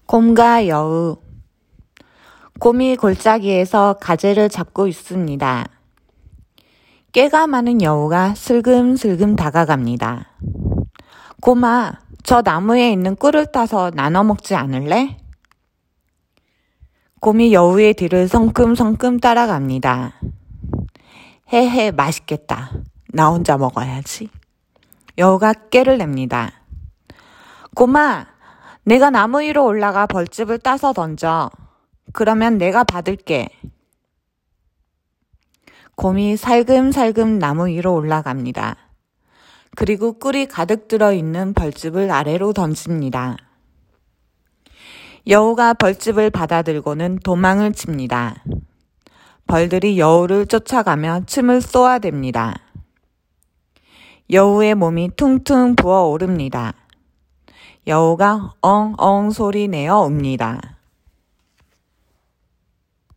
곰과 여우. 곰이 골짜기에서 가재를 잡고 있습니다. 깨가 많은 여우가 슬금슬금 다가갑니다. 곰아, 저 나무에 있는 꿀을 따서 나눠 먹지 않을래? 곰이 여우의 뒤를 성큼성큼 따라갑니다. 헤헤, 맛있겠다. 나 혼자 먹어야지. 여우가 깨를 냅니다. 곰아, 내가 나무 위로 올라가 벌집을 따서 던져. 그러면 내가 받을게. 곰이 살금살금 나무 위로 올라갑니다. 그리고 꿀이 가득 들어있는 벌집을 아래로 던집니다. 여우가 벌집을 받아들고는 도망을 칩니다. 벌들이 여우를 쫓아가며 침을 쏘아댑니다. 여우의 몸이 퉁퉁 부어오릅니다. 여우가 엉엉 소리 내어 웁니다.